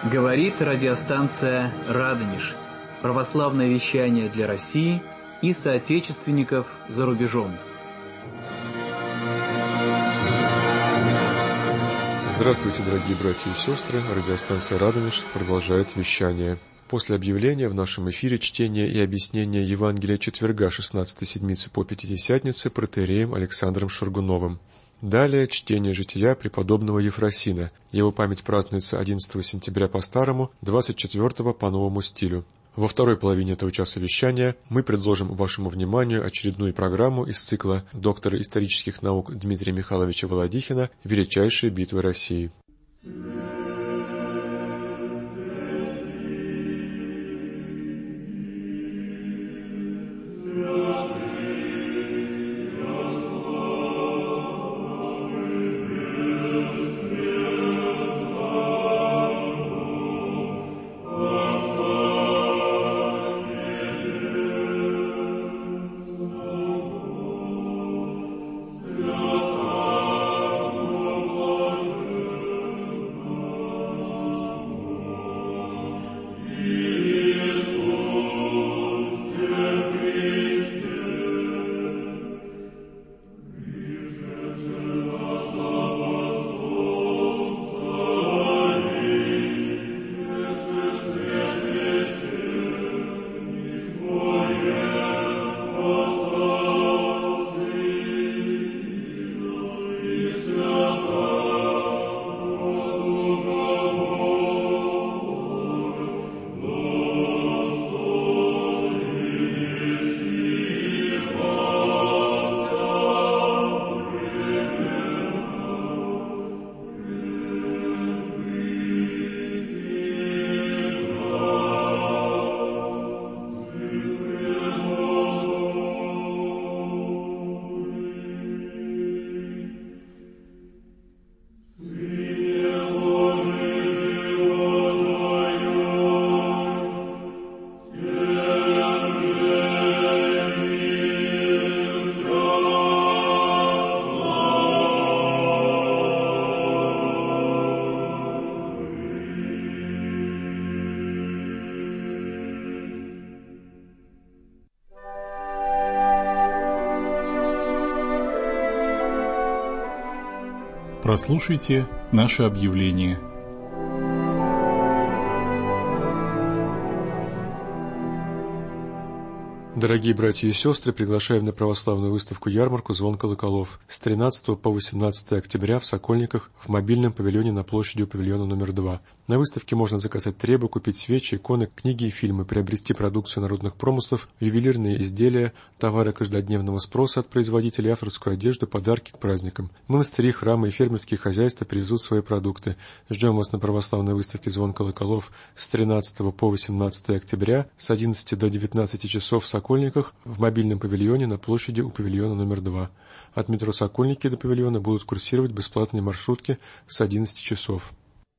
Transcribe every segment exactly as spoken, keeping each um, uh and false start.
Говорит радиостанция «Радонеж». Православное вещание для России и соотечественников за рубежом. Здравствуйте, дорогие братья и сестры. Радиостанция «Радонеж» продолжает вещание. После объявления в нашем эфире чтения и объяснения Евангелия четверга шестнадцатой седмицы по Пятидесятнице протоиереем Александром Шаргуновым. Далее чтение жития преподобного Ефросина. Его память празднуется одиннадцатого сентября по старому, двадцать четвёртого по новому стилю. Во второй половине этого часа вещания мы предложим вашему вниманию очередную программу из цикла доктора исторических наук Дмитрия Михайловича Володихина «Величайшие битвы России». Прослушайте наше объявление. Дорогие братья и сестры, приглашаем на православную выставку-ярмарку «Звон колоколов» с тринадцатого по восемнадцатое октября в Сокольниках в мобильном павильоне на площади у павильона номер два. На выставке можно заказать требы, купить свечи, иконы, книги и фильмы, приобрести продукцию народных промыслов, ювелирные изделия, товары каждодневного спроса от производителей, авторскую одежду, подарки к праздникам. Монастыри, храмы и фермерские хозяйства привезут свои продукты. Ждем вас на православной выставке «Звон колоколов» с тринадцатого по восемнадцатое октября с одиннадцати до девятнадцати часов в Сокольниках в мобильном павильоне на площади у павильона номер два. От метро Сокольники до павильона будут курсировать бесплатные маршрутки с одиннадцати часов.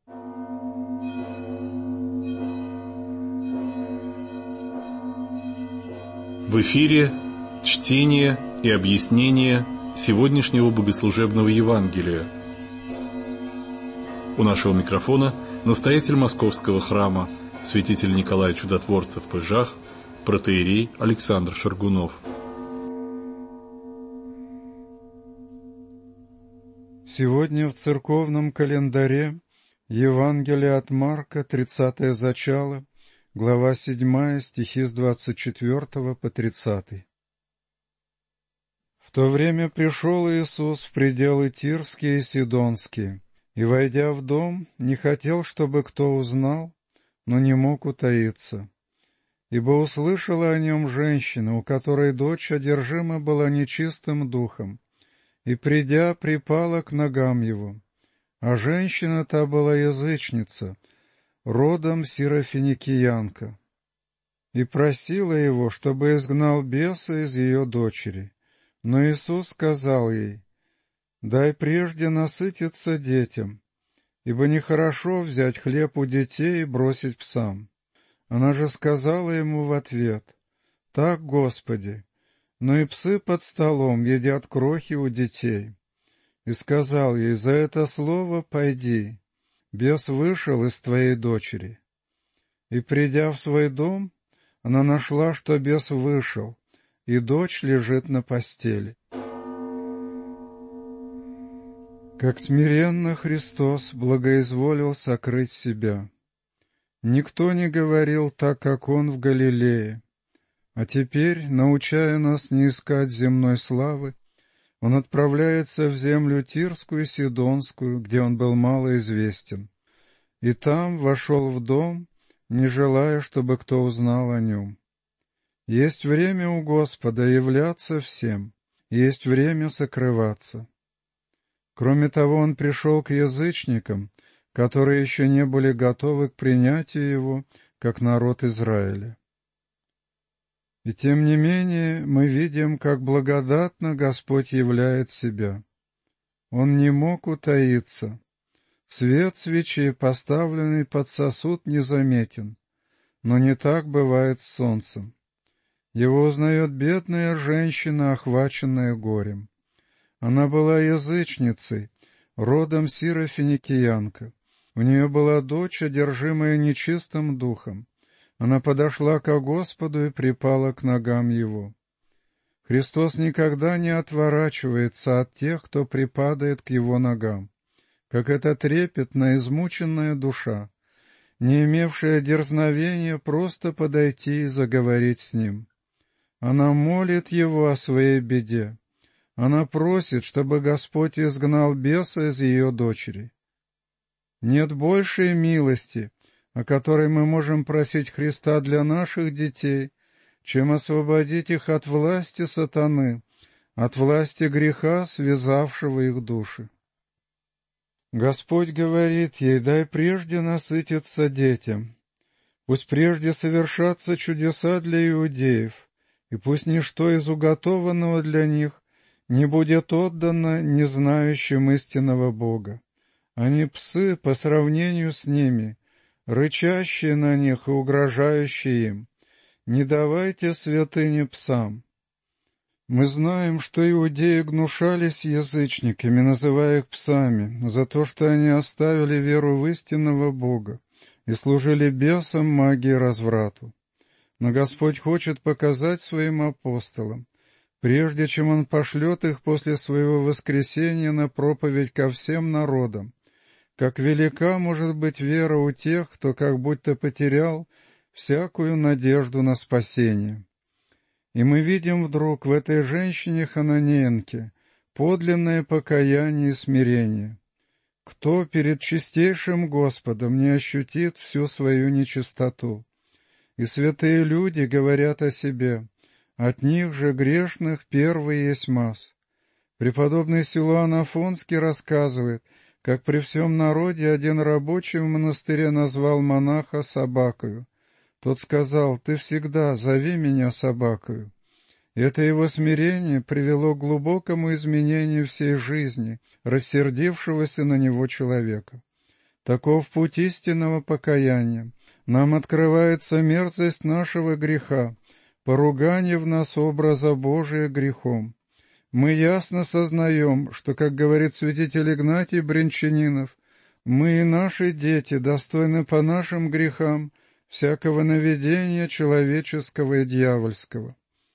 В эфире чтение и объяснение сегодняшнего богослужебного Евангелия. У нашего микрофона настоятель Московского храма, святитель Николай Чудотворцев Пыжах, протоиерей Александр Шаргунов. Сегодня в церковном календаре Евангелие от Марка, тридцатое зачало, глава седьмая, стихи с двадцать четвёртого по тридцатый. В то время пришел Иисус в пределы Тирские и Сидонские, и, войдя в дом, не хотел, чтобы кто узнал, но не мог утаиться. Ибо услышала о нем женщина, у которой дочь одержима была нечистым духом, и, придя, припала к ногам его. А женщина та была язычница, родом сирофиникиянка, и просила его, чтобы изгнал беса из ее дочери. Но Иисус сказал ей: «Дай прежде насытиться детям, ибо нехорошо взять хлеб у детей и бросить псам». Она же сказала ему в ответ: «Так, Господи, но и псы под столом едят крохи у детей». И сказал ей: «За это слово пойди, бес вышел из твоей дочери. И, придя в свой дом, она нашла, что бес вышел, и дочь лежит на постели. Как смиренно Христос благоизволил сокрыть себя. Никто не говорил так, как Он в Галилее. А теперь, научая нас не искать земной славы, Он отправляется в землю Тирскую и Сидонскую, где Он был малоизвестен, и там вошел в дом, не желая, чтобы кто узнал о Нем. Есть время у Господа являться всем, есть время сокрываться. Кроме того, Он пришел к язычникам, которые еще не были готовы к принятию Его, как народ Израиля. И тем не менее мы видим, как благодатно Господь являет Себя. Он не мог утаиться. Свет свечи, поставленный под сосуд, незаметен, но не так бывает с солнцем. Его узнает бедная женщина, охваченная горем. Она была язычницей, родом сирофиникиянка. У нее была дочь, одержимая нечистым духом. Она подошла ко Господу и припала к ногам Его. Христос никогда не отворачивается от тех, кто припадает к Его ногам, как эта трепетная, измученная душа, не имевшая дерзновения просто подойти и заговорить с Ним. Она молит Его о своей беде. Она просит, чтобы Господь изгнал беса из ее дочери. Нет большей милости, о которой мы можем просить Христа для наших детей, чем освободить их от власти сатаны, от власти греха, связавшего их души. Господь говорит ей: дай прежде насытиться детям, пусть прежде совершатся чудеса для иудеев, и пусть ничто из уготованного для них не будет отдано незнающим истинного Бога. Они псы по сравнению с ними, рычащие на них и угрожающие им. Не давайте святыни псам. Мы знаем, что иудеи гнушались язычниками, называя их псами, за то, что они оставили веру в истинного Бога и служили бесам, магии и разврату. Но Господь хочет показать своим апостолам, прежде чем Он пошлет их после Своего воскресения на проповедь ко всем народам, как велика может быть вера у тех, кто как будто потерял всякую надежду на спасение. И мы видим вдруг в этой женщине-хананеянке подлинное покаяние и смирение. Кто перед чистейшим Господом не ощутит всю свою нечистоту? И святые люди говорят о себе: от них же грешных первый есть мас. Преподобный Силуан Афонский рассказывает, как при всем народе один рабочий в монастыре назвал монаха собакою. Тот сказал: «Ты всегда зови меня собакою». Это его смирение привело к глубокому изменению всей жизни рассердившегося на него человека. Таков путь истинного покаяния. Нам открывается мерзость нашего греха, поругание в нас образа Божия грехом. Мы ясно сознаем, что, как говорит святитель Игнатий Брянчанинов, мы и наши дети достойны по нашим грехам всякого наведения человеческого и дьявольского.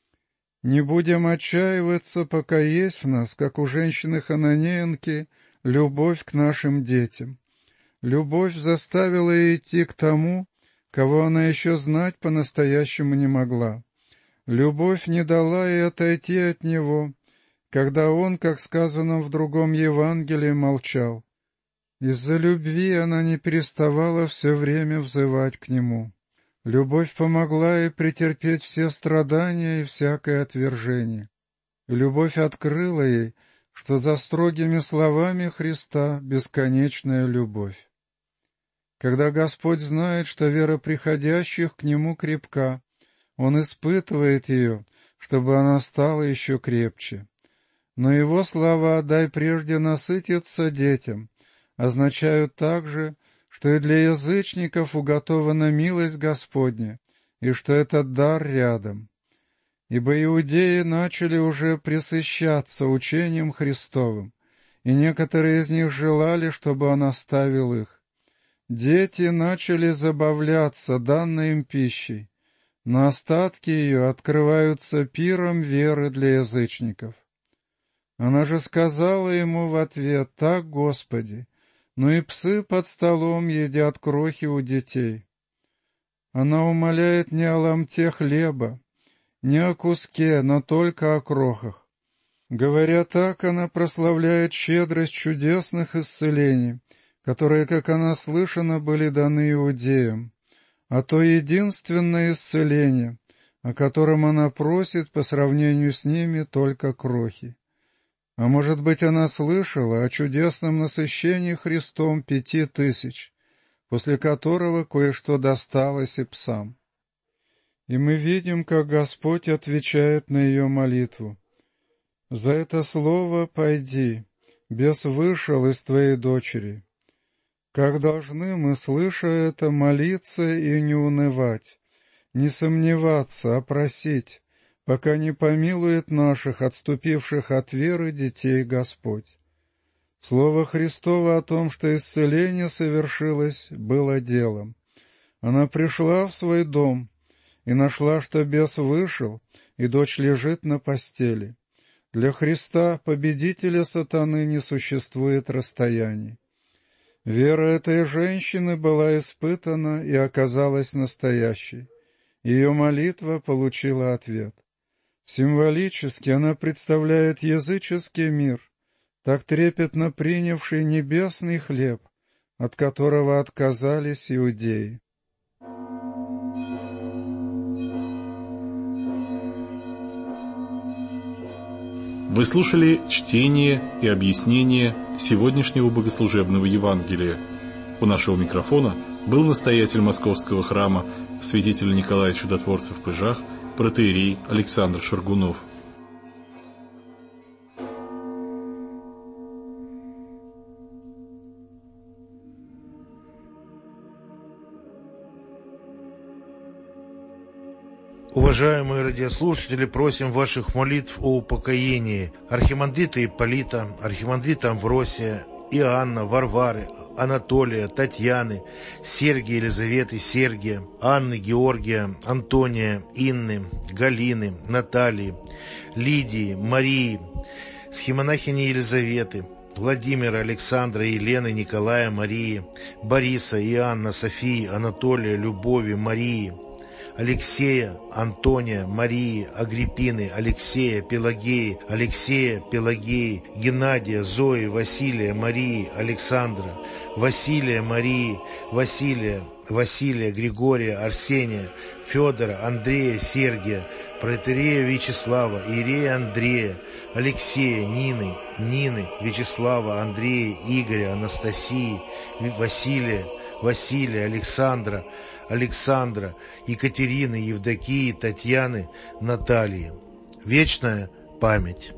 Не будем отчаиваться, пока есть в нас, как у женщины-хананеянки, любовь к нашим детям. Любовь заставила ее идти к тому, кого она еще знать по-настоящему не могла. Любовь не дала ей отойти от него, когда он, как сказано в другом Евангелии, молчал. Из-за любви она не переставала все время взывать к нему. Любовь помогла ей претерпеть все страдания и всякое отвержение. И любовь открыла ей, что за строгими словами Христа бесконечная любовь. Когда Господь знает, что вера приходящих к Нему крепка, Он испытывает ее, чтобы она стала еще крепче. Но Его слова «дай прежде насытиться детям» означают также, что и для язычников уготована милость Господня, и что этот дар рядом. Ибо иудеи начали уже пресыщаться учением Христовым, и некоторые из них желали, чтобы Он оставил их. Дети начали забавляться данной им пищей, но остатки ее открываются пиром веры для язычников. Она же сказала ему в ответ: «Так, Господи, но и псы под столом едят крохи у детей». Она умоляет не о ломте хлеба, не о куске, но только о крохах. Говоря так, она прославляет щедрость чудесных исцелений, которые, как она слышана, были даны иудеям, а то единственное исцеление, о котором она просит, по сравнению с ними только крохи. А может быть, она слышала о чудесном насыщении Христом пяти тысяч, после которого кое-что досталось и псам. И мы видим, как Господь отвечает на ее молитву. «За это слово пойди, бес вышел из твоей дочери». Как должны мы, слыша это, молиться и не унывать, не сомневаться, а просить, пока не помилует наших, отступивших от веры, детей Господь. Слово Христово о том, что исцеление совершилось, было делом. Она пришла в свой дом и нашла, что бес вышел, и дочь лежит на постели. Для Христа, победителя сатаны, не существует расстояний. Вера этой женщины была испытана и оказалась настоящей. Ее молитва получила ответ. Символически она представляет языческий мир, так трепетно принявший небесный хлеб, от которого отказались иудеи. Вы слушали чтение и объяснение сегодняшнего богослужебного Евангелия. У нашего микрофона был настоятель Московского храма святитель Николай Чудотворцев в Пыжах, протоиерей Александр Шаргунов. Уважаемые радиослушатели, просим ваших молитв о упокоении архимандрита Ипполита, архимандрита Амвросия, Иоанна, Варвары, Анатолия, Татьяны, Сергия, Елизаветы, Сергия, Анны, Георгия, Антония, Инны, Галины, Натальи, Лидии, Марии, схимонахини Елизаветы, Владимира, Александра, Елены, Николая, Марии, Бориса, Иоанна, Софии, Анатолия, Любови, Марии, Алексея, Антония, Марии, Агриппины, Алексея, Пелагеи, Алексея, Пелагеи, Геннадия, Зои, Василия, Марии, Александра, Василия, Марии, Василия, Василия, Григория, Арсения, Федора, Андрея, Сергия, протоиерея Вячеслава, иерея Андрея, Алексея, Нины, Нины, Вячеслава, Андрея, Игоря, Анастасии, Василия, Василия, Александра, Александра, Екатерины, Евдокии, Татьяны, Натальи. Вечная память.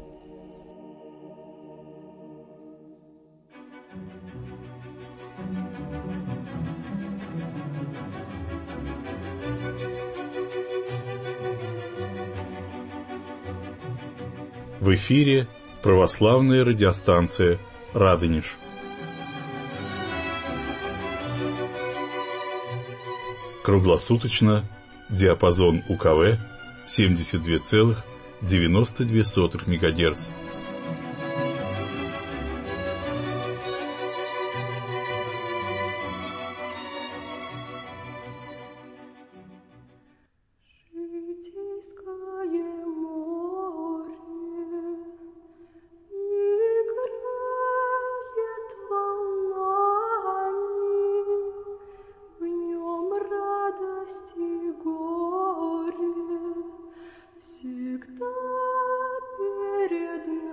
В эфире православная радиостанция «Радонеж». Круглосуточно диапазон УКВ семьдесят два целых девяносто две сотых мегагерц. Всегда перед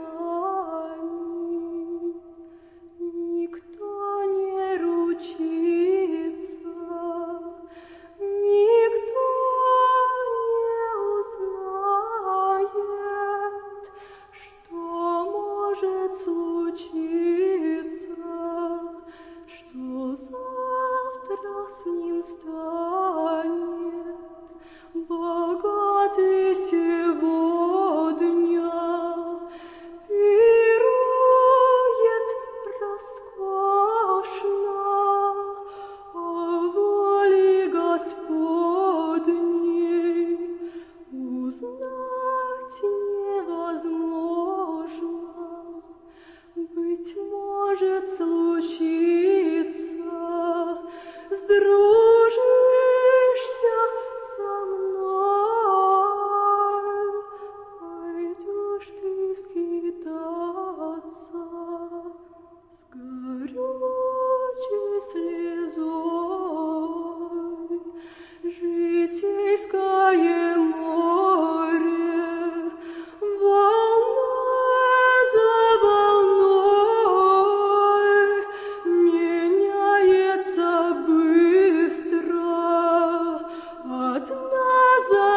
одна за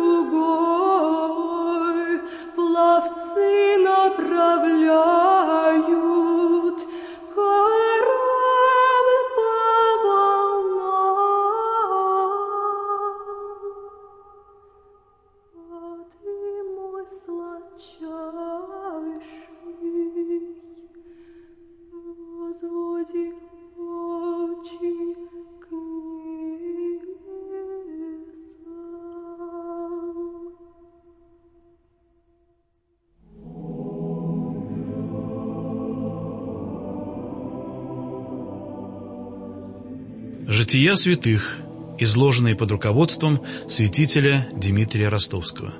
другой пловцы направляют корабль по волнам. А ты, мой сладчайший, возводи очи к небесам. Жития святых, изложенные под руководством святителя Дмитрия Ростовского.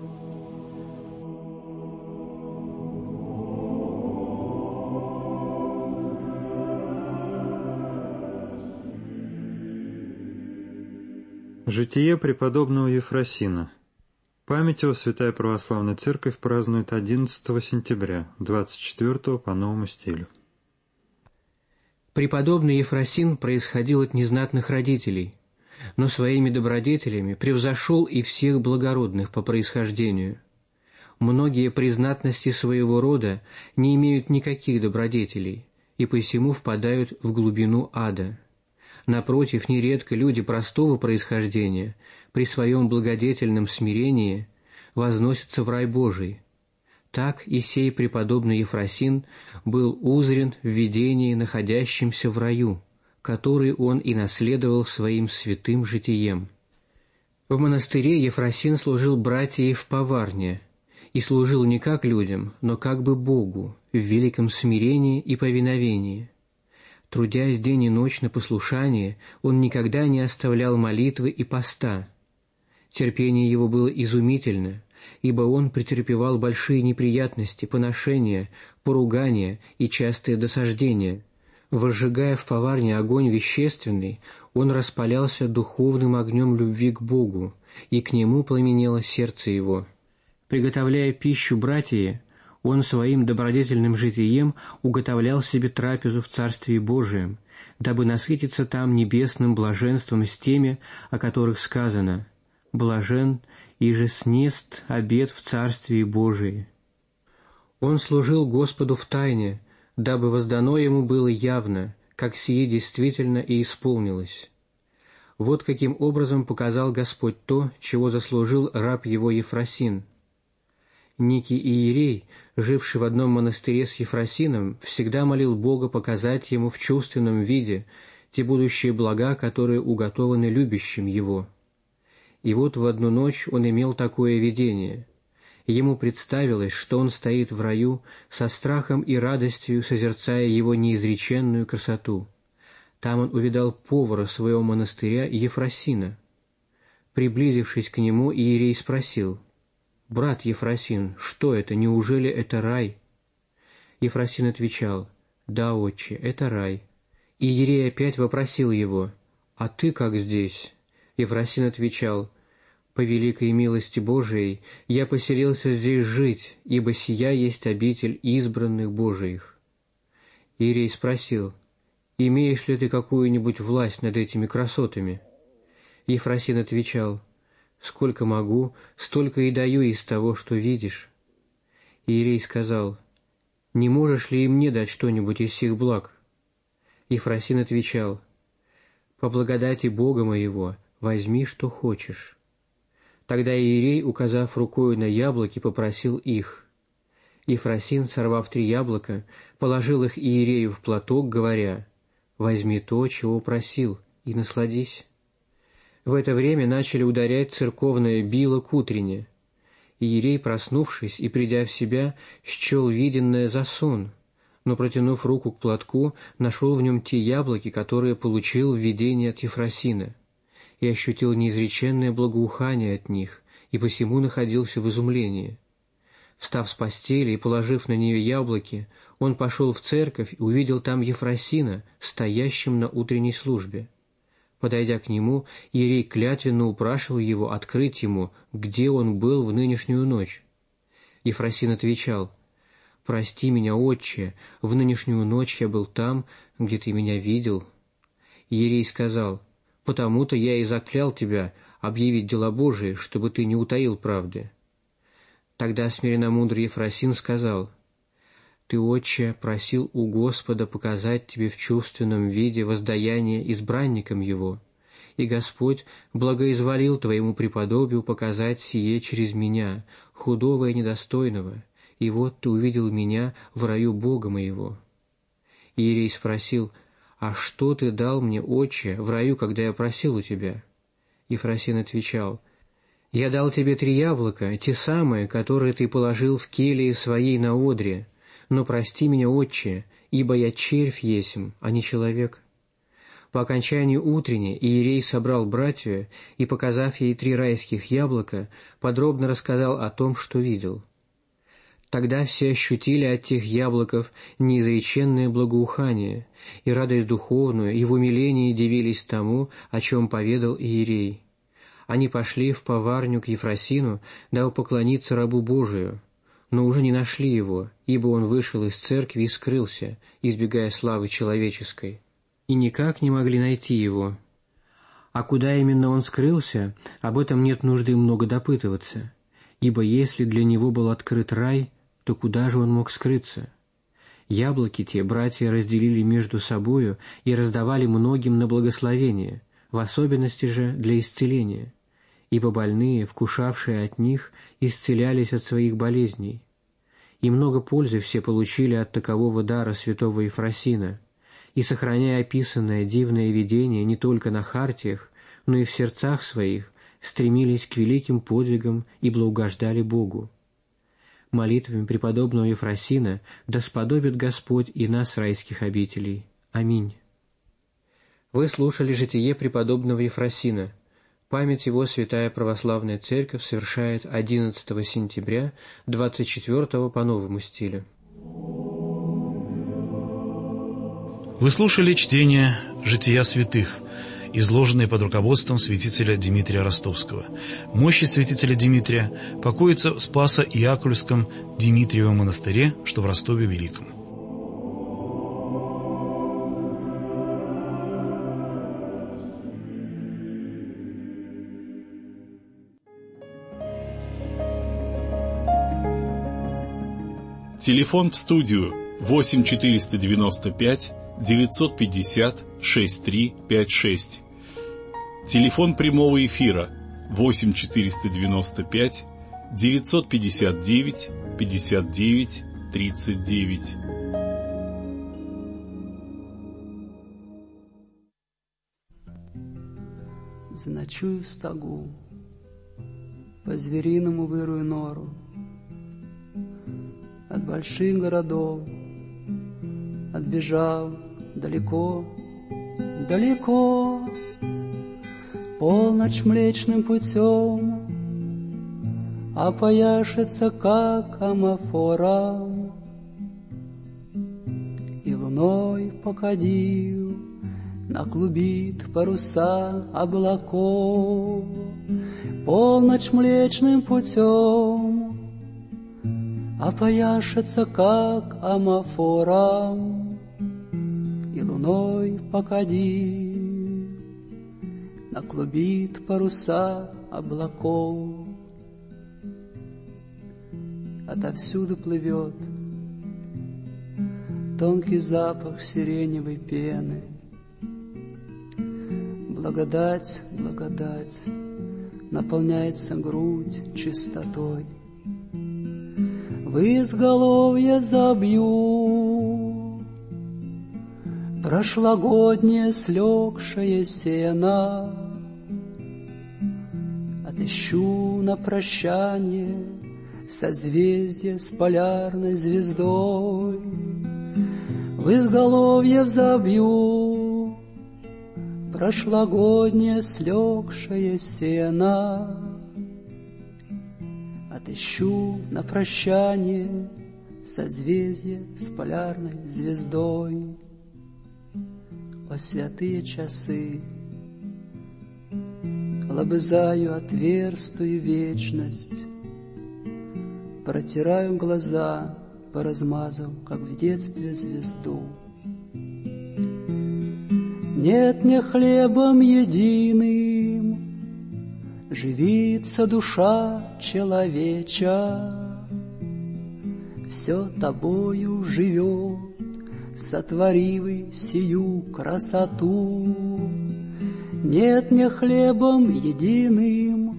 Житие преподобного Ефросина. Память его Святая Православная Церковь празднует одиннадцатого сентября, двадцать четвёртого по новому стилю. Преподобный Ефросин происходил от незнатных родителей, но своими добродетелями превзошел и всех благородных по происхождению. Многие при знатности своего рода не имеют никаких добродетелей и посему впадают в глубину ада. Напротив, нередко люди простого происхождения при своем благодетельном смирении возносятся в рай Божий. Так и сей преподобный Ефросин был узрен в видении, находящемся в раю, который он и наследовал своим святым житием. В монастыре Ефросин служил братьей в поварне, и служил не как людям, но как бы Богу, в великом смирении и повиновении. Трудясь день и ночь на послушание, он никогда не оставлял молитвы и поста. Терпение его было изумительно, ибо он претерпевал большие неприятности, поношения, поругания и частые досаждения. Возжигая в поварне огонь вещественный, он распалялся духовным огнем любви к Богу, и к нему пламенело сердце его. Приготовляя пищу братья, он своим добродетельным житием уготовлял себе трапезу в Царстве Божием, дабы насытиться там небесным блаженством с теми, о которых сказано: «Блажен, иже снест обед в Царстве Божие». Он служил Господу в тайне, дабы воздано ему было явно, как сие действительно и исполнилось. Вот каким образом показал Господь то, чего заслужил раб его Ефросин. Некий иерей, живший в одном монастыре с Ефросином, всегда молил Бога показать ему в чувственном виде те будущие блага, которые уготованы любящим его. И вот в одну ночь он имел такое видение. Ему представилось, что он стоит в раю, со страхом и радостью созерцая его неизреченную красоту. Там он увидал повара своего монастыря Ефросина. Приблизившись к нему, иерей спросил: «Брат Ефросин, что это, неужели это рай?» Ефросин отвечал: «Да, отче, это рай». Иерей опять вопросил его: «А ты как здесь?» Ефросин отвечал: «По великой милости Божией я поселился здесь жить, ибо сия есть обитель избранных Божиих». Иерей спросил: «Имеешь ли ты какую-нибудь власть над этими красотами?» Ефросин отвечал: «Сколько могу, столько и даю из того, что видишь». Иерей сказал: «Не можешь ли и мне дать что-нибудь из сих благ?» Ефросин отвечал: «По благодати Бога моего возьми, что хочешь». Тогда иерей, указав рукою на яблоки, попросил их. Ефросин, сорвав три яблока, положил их иерею в платок, говоря: «Возьми то, чего просил, и насладись». В это время начали ударять церковное било к утрене. Иерей, проснувшись и придя в себя, счел виденное за сон, но, протянув руку к платку, нашел в нем те яблоки, которые получил в видении от Ефросина, и ощутил неизреченное благоухание от них, и посему находился в изумлении. Встав с постели и положив на нее яблоки, он пошел в церковь и увидел там Ефросина, стоящим на утренней службе. Подойдя к нему, иерей клятвенно упрашивал его открыть ему, где он был в нынешнюю ночь. Ефросин отвечал: «Прости меня, отче, в нынешнюю ночь я был там, где ты меня видел». Иерей сказал: «Потому-то я и заклял тебя, объявить дела Божии, чтобы ты не утаил правды». Тогда смиренномудрый Ефросин сказал: «Ты, отче, просил у Господа показать тебе в чувственном виде воздаяние избранникам Его, и Господь благоизволил твоему преподобию показать сие через меня, худого и недостойного, и вот ты увидел меня в раю Бога моего». Иерей спросил: «А что ты дал мне, отче, в раю, когда я просил у тебя?» Ефросин отвечал: «Я дал тебе три яблока, те самые, которые ты положил в келии своей на одре, но прости меня, отче, ибо я червь есмь, а не человек». По окончании утренней Иерей собрал братью и, показав ей три райских яблока, подробно рассказал о том, что видел. Тогда все ощутили от тех яблоков неизреченное благоухание, и радость духовную, и в умилении дивились тому, о чем поведал Иерей. Они пошли в поварню к Ефросину, дабы поклониться рабу Божию, но уже не нашли его, ибо он вышел из церкви и скрылся, избегая славы человеческой, и никак не могли найти его. А куда именно он скрылся, об этом нет нужды много допытываться, ибо если для него был открыт рай, то куда же он мог скрыться? Яблоки те братья разделили между собою и раздавали многим на благословение, в особенности же для исцеления, ибо больные, вкушавшие от них, исцелялись от своих болезней. И много пользы все получили от такового дара святого Ефросина, и, сохраняя описанное дивное видение не только на хартиях, но и в сердцах своих, стремились к великим подвигам и благоугождали Богу. Молитвами преподобного Ефросина да сподобит Господь и нас райских обителей. Аминь. Вы слушали житие преподобного Ефросина. Память его Святая Православная Церковь совершает одиннадцатого сентября, двадцать четвёртого по новому стилю. Вы слушали чтение «Жития святых», изложенные под руководством святителя Димитрия Ростовского. Мощи святителя Димитрия покоятся в Спасо-Иакульском Димитриевом монастыре, что в Ростове Великом. Телефон в студию восемь четыреста девяносто пять девятьсот пятьдесят шестьдесят три пятьдесят шесть. Телефон прямого эфира восемь четыреста девяносто пять девятьсот пятьдесят девять пятьдесят девять тридцать девять. Заночую в стогу, по-звериному вырую нору, от больших городов отбежав далеко, далеко, полночь млечным путем опояшется, как амафором, и луной покадил наклубит паруса облаков. Полночь млечным путем опояшется, как амафором, и луной покадил наклубит паруса облаков. Отовсюду плывет тонкий запах сиреневой пены. Благодать, благодать, наполняется грудь чистотой. В изголовье забью прошлогоднее слегшее сено. Отыщу на прощание созвездие с полярной звездой. В изголовье забью прошлогоднее слегшее сено. Отыщу на прощание созвездие с полярной звездой. О святые часы, лобызаю отверстую вечность, протираю глаза, поразмазав, как в детстве, звезду. Нет мне хлебом единым живится душа человеча, все тобою живет, сотворивый сию красоту. Нет не хлебом единым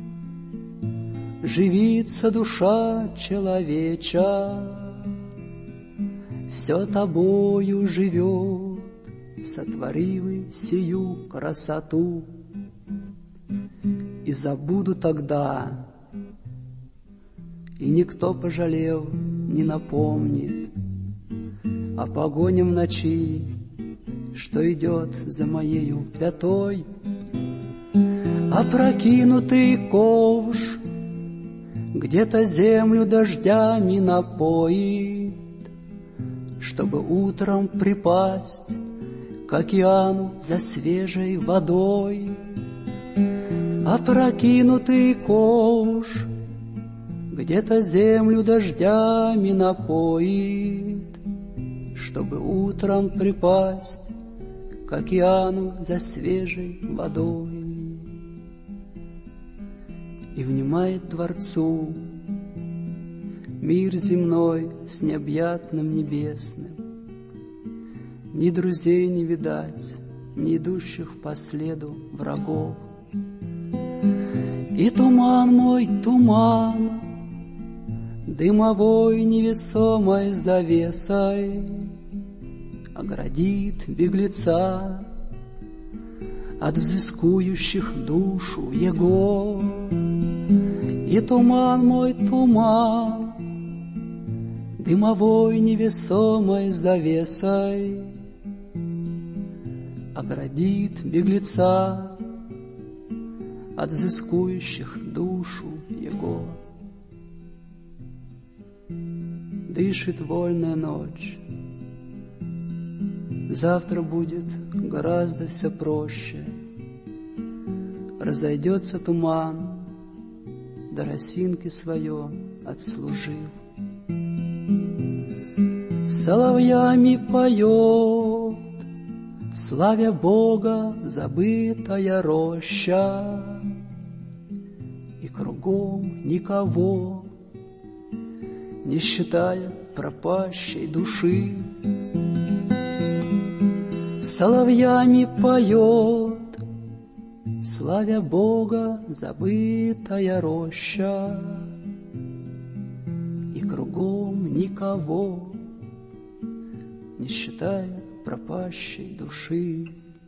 живится душа человеча, все тобою живет, сотворивый сию красоту. И забуду тогда, и никто, пожалев, не напомнит о погоне в ночи, что идет за моею пятой. Опрокинутый ковш где-то землю дождями напоит, чтобы утром припасть к океану за свежей водой. Опрокинутый ковш где-то землю дождями напоит, чтобы утром припасть к океану за свежей водой. И внимает Творцу мир земной с необъятным небесным. Ни друзей не видать, ни идущих по следу врагов. И туман мой, туман, дымовой невесомой завесой оградит беглеца от взыскующих душу его. И туман мой, туман, дымовой невесомой завесой оградит беглеца от взыскующих душу его. Дышит вольная ночь, завтра будет гораздо все проще. Разойдется туман, до росинки свое отслужив. Соловьями поет, славя Бога, забытая роща, и кругом никого, не считая пропащей души. Соловьями поет, славя Бога, забытая роща, и кругом никого, не считая пропащей души.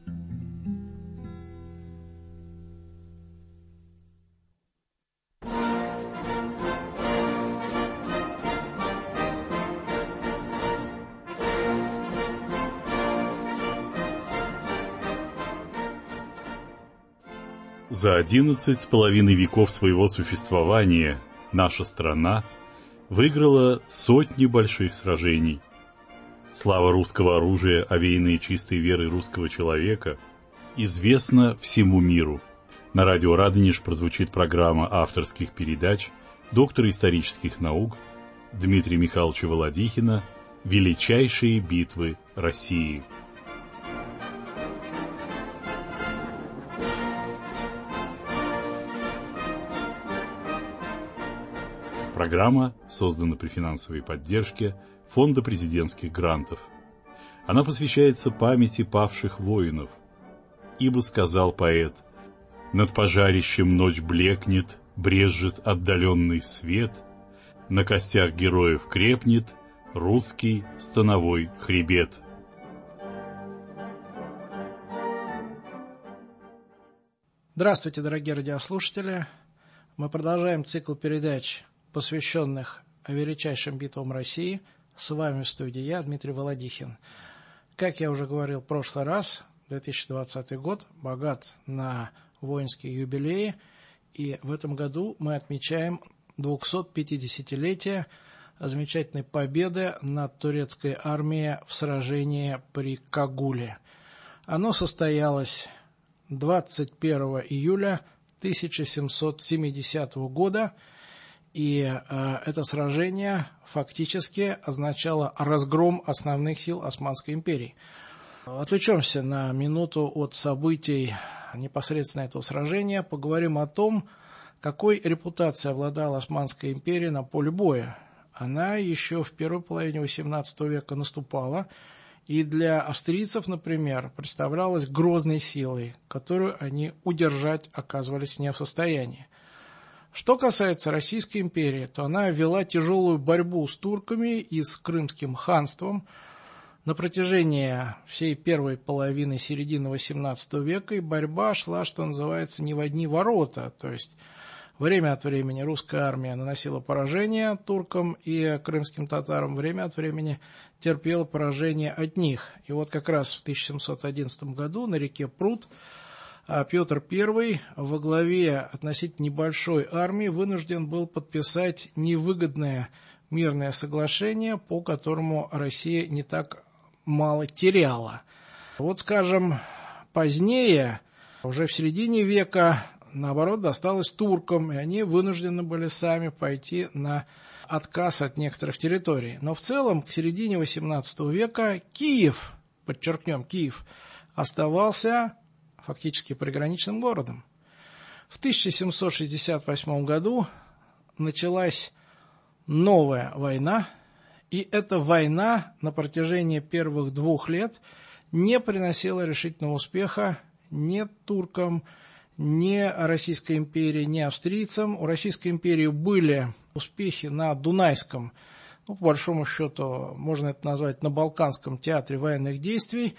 За одиннадцать с половиной веков своего существования наша страна выиграла сотни больших сражений. Слава русского оружия, овеянная чистой верой русского человека, известна всему миру. На радио «Радонеж» прозвучит программа авторских передач доктора исторических наук Дмитрия Михайловича Володихина «Величайшие битвы России». Программа создана при финансовой поддержке Фонда президентских грантов. Она посвящается памяти павших воинов. Ибо сказал поэт: «Над пожарищем ночь блекнет, брезжит отдаленный свет, на костях героев крепнет русский становой хребет». Здравствуйте, дорогие радиослушатели! Мы продолжаем цикл передач, посвященных величайшим битвам России. С вами в студии я, Дмитрий Володихин. Как я уже говорил в прошлый раз, две тысячи двадцатый год богат на воинские юбилеи, и в этом году мы отмечаем двухсотпятидесятилетие замечательной победы над турецкой армией в сражении при Кагуле. Оно состоялось двадцать первого июля тысяча семьсот семидесятого года, и э, это сражение фактически означало разгром основных сил Османской империи. Отвлечемся на минуту от событий непосредственно этого сражения, поговорим о том, Какой репутацией обладала Османская империя на поле боя? Она еще в первой половине восемнадцатого века наступала, и для австрийцев, например, представлялась грозной силой, которую они удержать оказывались не в состоянии. Что касается Российской империи, то она вела тяжелую борьбу с турками и с Крымским ханством на протяжении всей первой половины середины восемнадцатого века, и борьба шла, что называется, не в одни ворота, то есть время от времени русская армия наносила поражение туркам и крымским татарам, время от времени терпела поражение от них. И вот как раз в тысяча семьсот одиннадцатом году на реке Прут Петр Первый во главе относительно небольшой армии вынужден был подписать невыгодное мирное соглашение, по которому Россия не так мало теряла. Вот, скажем, позднее, уже в середине века, наоборот, досталось туркам, и они вынуждены были сами пойти на отказ от некоторых территорий. Но в целом, к середине восемнадцатого века Киев, подчеркнем, Киев, оставался фактически приграничным городом. В тысяча семьсот шестьдесят восьмом году началась новая война, и эта война на протяжении первых двух лет не приносила решительного успеха ни туркам, ни Российской империи, ни австрийцам. У Российской империи были успехи на Дунайском, ну, по большому счету, можно это назвать, на Балканском театре военных действий.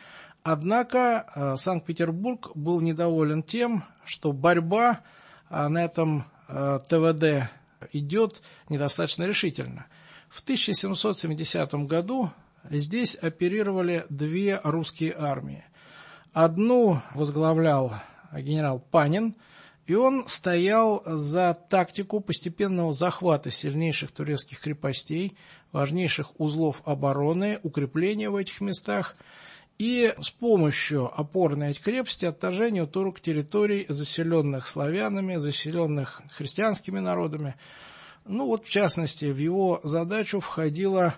Однако Санкт-Петербург был недоволен тем, что борьба на этом ТВД идет недостаточно решительно. В тысяча семьсот семидесятом году здесь оперировали две русские армии. Одну возглавлял генерал Панин, и он стоял за тактику постепенного захвата сильнейших турецких крепостей, важнейших узлов обороны, укрепления в этих местах, и с помощью опор на эти крепости отторжения у турок территорий, заселенных славянами, заселенных христианскими народами. Ну вот, в частности, в его задачу входила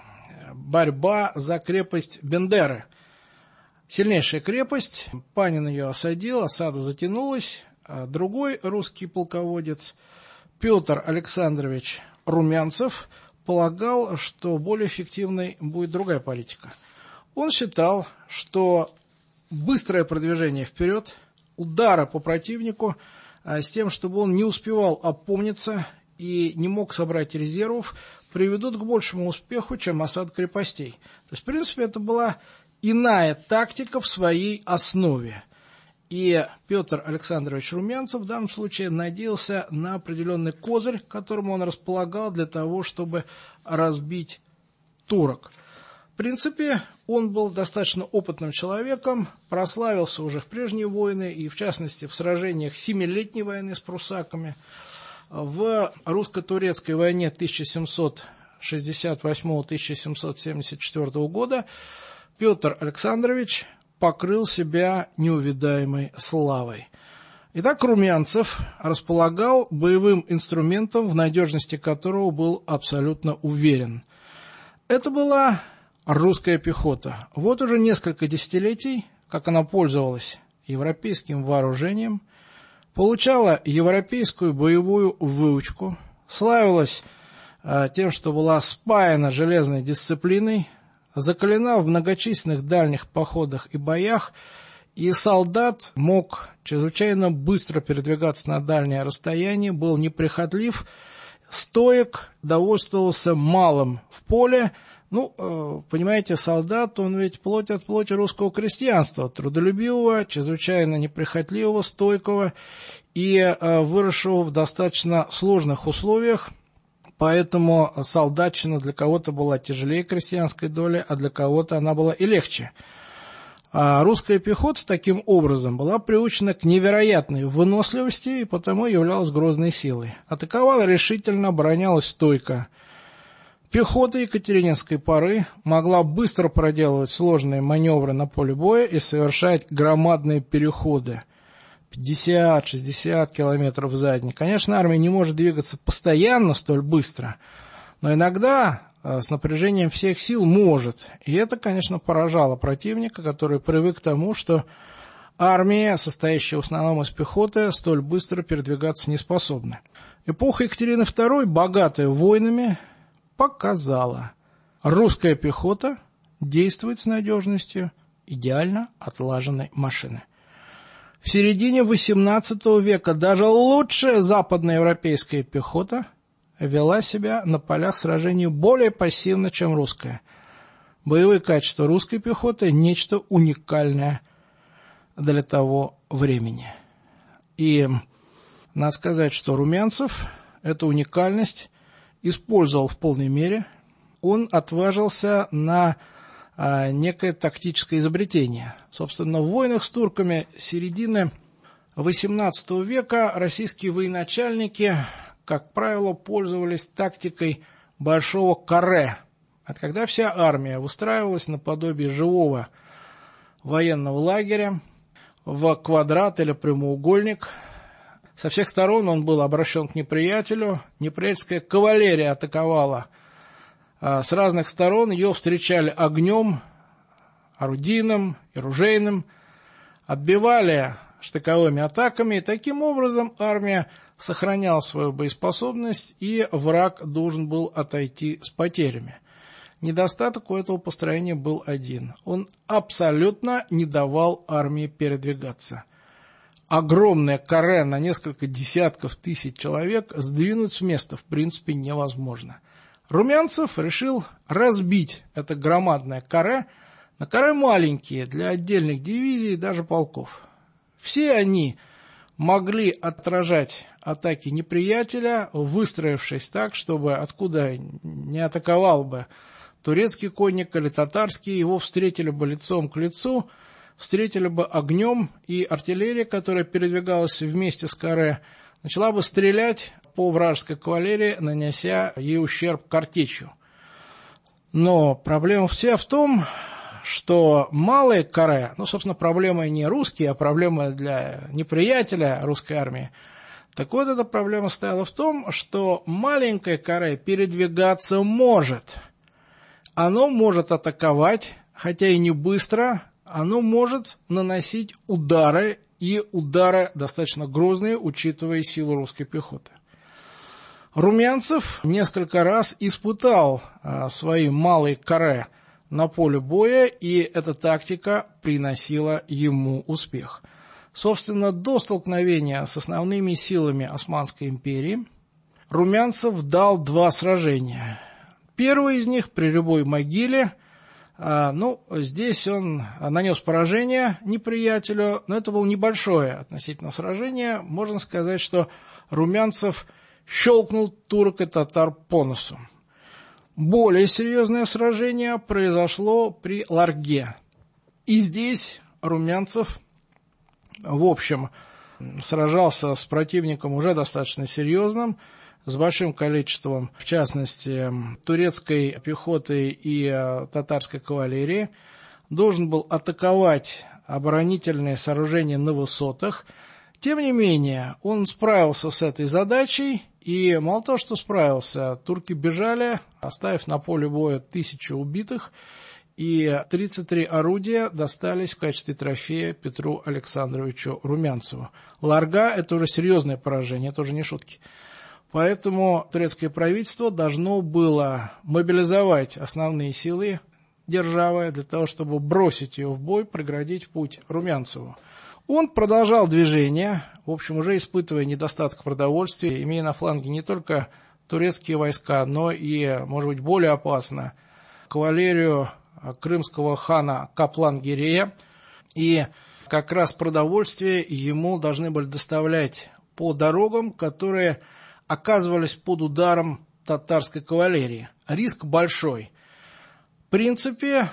борьба за крепость Бендеры. Сильнейшая крепость, Панин ее осадил, осада затянулась. Другой русский полководец, Петр Александрович Румянцев, полагал, что более эффективной будет другая политика. Он считал, что быстрое продвижение вперед, удары по противнику, с тем, чтобы он не успевал опомниться и не мог собрать резервов, приведут к большему успеху, чем осада крепостей. То есть, в принципе, это была иная тактика в своей основе. И Петр Александрович Румянцев в данном случае надеялся на определенный козырь, которым он располагал для того, чтобы разбить турок. В принципе, он был достаточно опытным человеком, прославился уже в прежние войны, и в частности в сражениях Семилетней войны с прусаками. В русско-турецкой войне тысяча семьсот шестьдесят восьмого — тысяча семьсот семьдесят четвёртого года Петр Александрович покрыл себя неувидаемой славой. Итак, Румянцев располагал боевым инструментом, в надежности которого был абсолютно уверен. Это была русская пехота. Вот уже несколько десятилетий, как она пользовалась европейским вооружением, получала европейскую боевую выучку, славилась а, тем, что была спаяна железной дисциплиной, закалена в многочисленных дальних походах и боях, и солдат мог чрезвычайно быстро передвигаться на дальнее расстояние, был неприхотлив, стоек, довольствовался малым в поле. Ну, понимаете, солдат, он ведь плоть от плоти русского крестьянства, трудолюбивого, чрезвычайно неприхотливого, стойкого и выросшего в достаточно сложных условиях. Поэтому солдатчина для кого-то была тяжелее крестьянской доли, а для кого-то она была и легче. А русская пехота таким образом была приучена к невероятной выносливости и потому являлась грозной силой. Атаковала решительно, оборонялась стойко. Пехота екатерининской поры могла быстро проделывать сложные маневры на поле боя и совершать громадные переходы. пятьдесят-шестьдесят километров в за день. Конечно, армия не может двигаться постоянно столь быстро, но иногда с напряжением всех сил может. И это, конечно, поражало противника, который привык к тому, что Армия, состоящая в основном из пехоты, столь быстро передвигаться не способна. Эпоха Екатерины второй, богатая войнами, показала: русская пехота действует с надежностью идеально отлаженной машины. В середине восемнадцатого века даже лучшая западноевропейская пехота вела себя на полях сражений более пассивно, чем русская. Боевые качества русской пехоты – нечто уникальное для того времени. И надо сказать, что Румянцев эту уникальность использовал в полной мере. Он отважился на а, некое тактическое изобретение. Собственно, в войнах с турками середины восемнадцатого века российские военачальники, как правило, пользовались тактикой большого каре. Это когда вся армия выстраивалась наподобие живого военного лагеря в квадрат или прямоугольник. Со всех сторон он был обращен к неприятелю. Неприятельская кавалерия атаковала с разных сторон. Ее встречали огнем, орудийным и ружейным, отбивали штыковыми атаками. И таким образом армия сохраняла свою боеспособность, и враг должен был отойти с потерями. Недостаток у этого построения был один. Он абсолютно не давал армии передвигаться. Огромное каре на несколько десятков тысяч человек сдвинуть с места в принципе невозможно. Румянцев решил разбить это громадное каре на каре маленькие для отдельных дивизий и даже полков. Все они могли отражать атаки неприятеля, выстроившись так, чтобы откуда не атаковал бы турецкий конник или татарский, его встретили бы лицом к лицу, встретили бы огнем, и артиллерия, которая передвигалась вместе с каре, начала бы стрелять по вражеской кавалерии, нанося ей ущерб картечью. Но проблема вся в том, что малые каре, ну, собственно, проблема не русские, а проблема для неприятеля русской армии. Так вот, эта проблема стояла в том, что маленькое каре передвигаться может. Оно может атаковать, хотя и не быстро, оно может наносить удары, и удары достаточно грозные, учитывая силу русской пехоты. Румянцев несколько раз испытал а, свои малые каре на поле боя, и эта тактика приносила ему успех. Собственно, до столкновения с основными силами Османской империи Румянцев дал два сражения. Первое из них при Рябой могиле. А, ну, здесь он нанес поражение неприятелю, но это было небольшое относительно сражение. Можно сказать, что Румянцев щелкнул турок и татар по носу. Более серьезное сражение произошло при Ларге. И здесь Румянцев, в общем, сражался с противником уже достаточно серьезным, с большим количеством, в частности, турецкой пехоты и татарской кавалерии. Должен был атаковать оборонительные сооружения на высотах. Тем не менее, он справился с этой задачей, и мало того, что справился, турки бежали, оставив на поле боя тысячу убитых, и тридцать три орудия достались в качестве трофея Петру Александровичу Румянцеву. Ларга – это уже серьезное поражение, это уже не шутки. Поэтому турецкое правительство должно было мобилизовать основные силы державы для того, чтобы бросить ее в бой, преградить путь Румянцеву. Он продолжал движение, в общем, уже испытывая недостаток продовольствия, имея на фланге не только турецкие войска, но и, может быть, более опасно, кавалерию крымского хана Каплан-Гирея. И как раз продовольствие ему должны были доставлять по дорогам, которые оказывались под ударом татарской кавалерии. Риск большой. В принципе,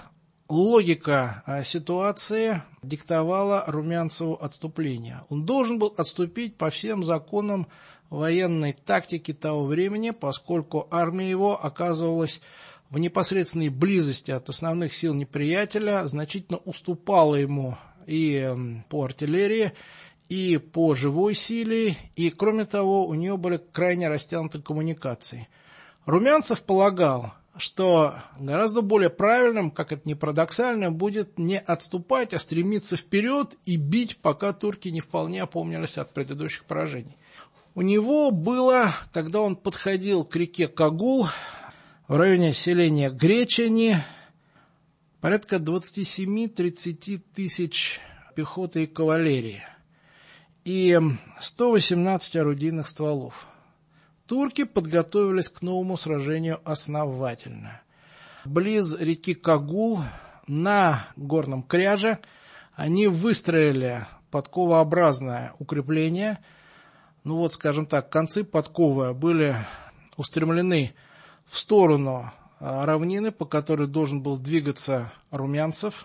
логика ситуации диктовала Румянцеву отступление. Он должен был отступить по всем законам военной тактики того времени, поскольку армия его оказывалась в непосредственной близости от основных сил неприятеля, значительно уступала ему и по артиллерии, и по живой силе, и, кроме того, у нее были крайне растянуты коммуникации. Румянцев полагал, что гораздо более правильным, как это ни парадоксально, будет не отступать, а стремиться вперед и бить, пока турки не вполне опомнились от предыдущих поражений. У него было, когда он подходил к реке Кагул, в районе селения Гречани, порядка двадцать семь - тридцать тысяч пехоты и кавалерии и сто восемнадцать орудийных стволов. Турки подготовились к новому сражению основательно. Близ реки Кагул, на горном кряже, они выстроили подковообразное укрепление. Ну вот, скажем так, концы подковы были устремлены в сторону равнины, по которой должен был двигаться Румянцев.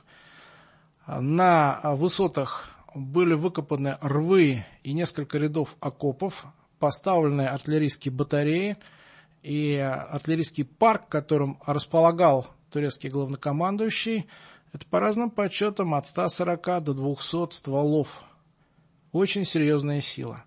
На высотах были выкопаны рвы и несколько рядов окопов, поставлены артиллерийские батареи и артиллерийский парк, которым располагал турецкий главнокомандующий, это по разным подсчетам от ста сорока до двухсот стволов. Очень серьезная сила.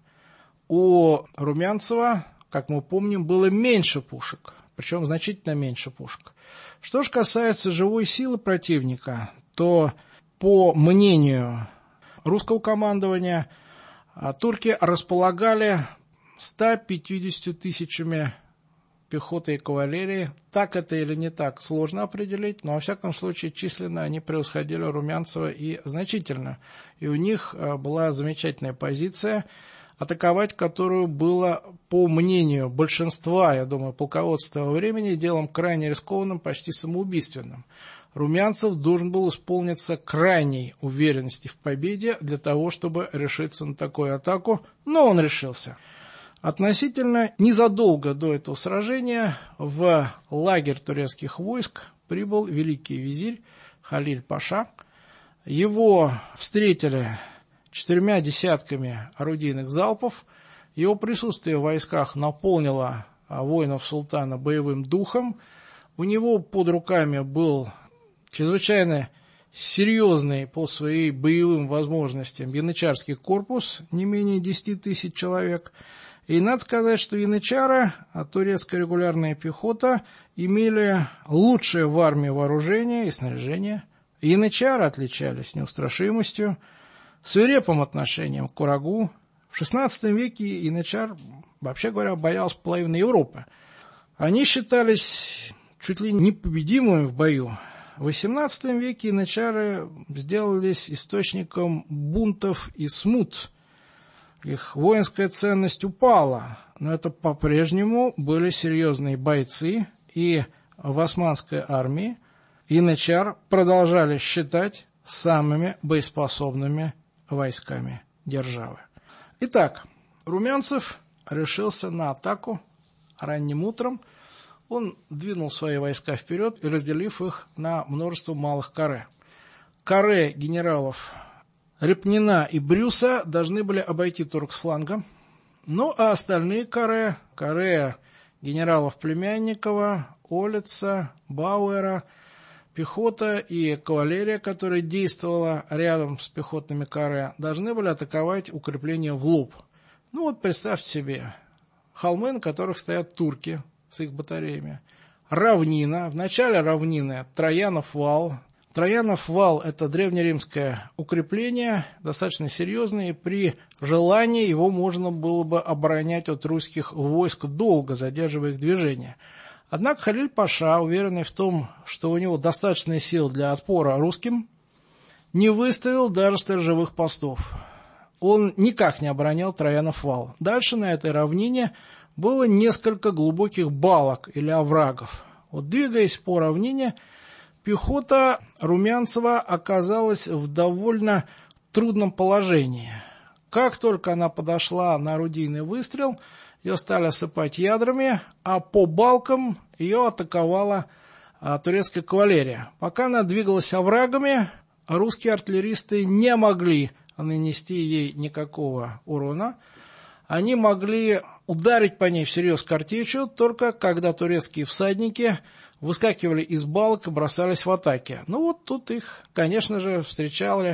У Румянцева, как мы помним, было меньше пушек, причем значительно меньше пушек. Что же касается живой силы противника, то, по мнению русского командования, турки располагали ста пятьюдесятью тысячами пехоты и кавалерии. Так это или не так, сложно определить, но во всяком случае численно они превосходили Румянцева и значительно. И у них была замечательная позиция, атаковать которую было, по мнению большинства, я думаю, полководца того времени, делом крайне рискованным, почти самоубийственным. Румянцев должен был исполниться крайней уверенности в победе для того, чтобы решиться на такую атаку, но он решился. Относительно незадолго до этого сражения в лагерь турецких войск прибыл великий визирь Халиль-Паша. Его встретили четырьмя десятками орудийных залпов. Его присутствие в войсках наполнило воинов султана боевым духом. У него под руками был чрезвычайно серьезный по своим боевым возможностям янычарский корпус, не менее десяти тысяч человек. И надо сказать, что янычары, а турецкая регулярная пехота, имели лучшее в армии вооружение и снаряжение. Янычары отличались неустрашимостью, свирепым отношением к врагу. В шестнадцатом веке янычар, вообще говоря, боялся половины Европы. Они считались чуть ли не непобедимыми в бою. В восемнадцатом веке янычары сделались источником бунтов и смут. Их воинская ценность упала, но это по-прежнему были серьезные бойцы, и в османской армии янычар продолжали считать самыми боеспособными войсками державы. Итак, Румянцев решился на атаку ранним утром. Он двинул свои войска вперед, разделив их на множество малых каре. Каре генералов Репнина и Брюса должны были обойти турок с фланга, ну а остальные каре, каре генералов Племянникова, Олица, Бауэра, пехота и кавалерия, которая действовала рядом с пехотными каре, должны были атаковать укрепления в лоб. Ну вот представьте себе, холмы, на которых стоят турки с их батареями, равнина, в начале равнины Троянов вал. Троянов вал – это древнеримское укрепление, достаточно серьезное, и при желании его можно было бы оборонять от русских войск долго, задерживая их движение. Однако Халиль-Паша, уверенный в том, что у него достаточно сил для отпора русским, не выставил даже сторожевых постов. Он никак не оборонял Троянов вал. Дальше на этой равнине было несколько глубоких балок или оврагов. Вот, двигаясь по равнине, пехота Румянцева оказалась в довольно трудном положении. Как только она подошла на орудийный выстрел, ее стали осыпать ядрами, а по балкам ее атаковала а, турецкая кавалерия. Пока она двигалась оврагами, русские артиллеристы не могли нанести ей никакого урона. Они могли ударить по ней всерьез картечью, только когда турецкие всадники выскакивали из балок и бросались в атаки. Ну вот тут их, конечно же, встречали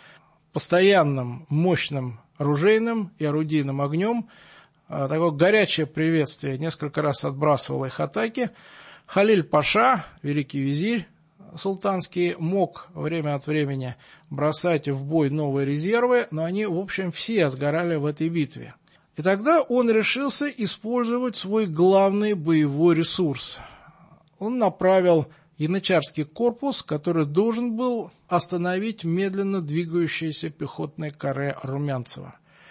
постоянным мощным оружейным и орудийным огнем. Такое горячее приветствие несколько раз отбрасывало их атаки. Халиль-паша, великий визирь султанский, мог время от времени бросать в бой новые резервы, но они, в общем, все сгорали в этой битве. И тогда он решился использовать свой главный боевой ресурс. Он направил янычарский корпус, который должен был остановить медленно двигающееся пехотное каре Румянцева.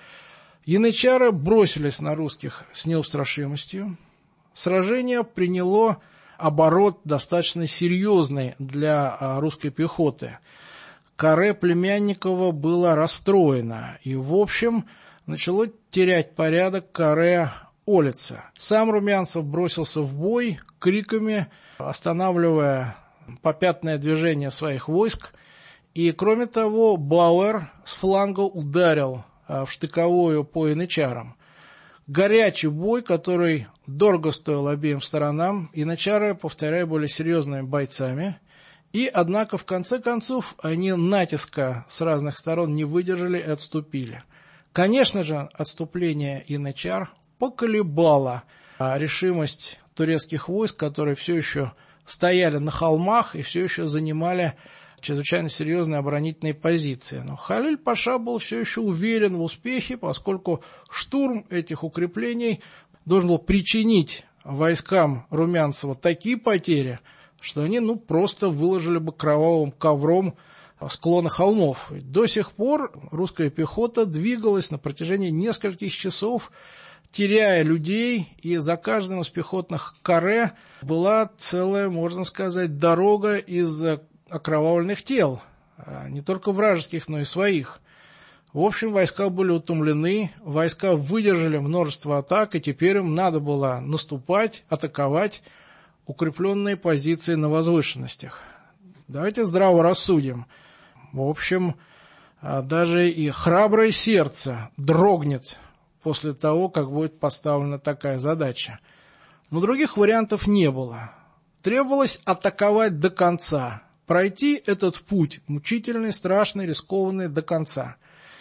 Янычары бросились на русских с неустрашимостью. Сражение приняло оборот достаточно серьезный для русской пехоты. Каре Племянникова было расстроено, и, в общем, начало терять порядок каре Олица. Сам Румянцев бросился в бой криками, останавливая попятное движение своих войск. И, кроме того, Бауэр с фланга ударил в штыковую по янычарам. Горячий бой, который дорого стоил обеим сторонам. Янычары, повторяю, были серьезными бойцами. И, однако, в конце концов, они натиска с разных сторон не выдержали и отступили. Конечно же, отступление янычар поколебало решимость турецких войск, которые все еще стояли на холмах и все еще занимали чрезвычайно серьезные оборонительные позиции. Но Халиль-паша был все еще уверен в успехе, поскольку штурм этих укреплений должен был причинить войскам Румянцева такие потери, что они ну, просто выложили бы кровавым ковром склоны холмов. До сих пор русская пехота двигалась на протяжении нескольких часов, теряя людей, и за каждым из пехотных каре была целая, можно сказать, дорога из окровавленных тел, не только вражеских, но и своих. В общем, войска были утомлены, войска выдержали множество атак, и теперь им надо было наступать, атаковать укрепленные позиции на возвышенностях. Давайте здраво рассудим. В общем, даже и храброе сердце дрогнет после того, как будет поставлена такая задача. Но других вариантов не было. Требовалось атаковать до конца, пройти этот путь, мучительный, страшный, рискованный, до конца.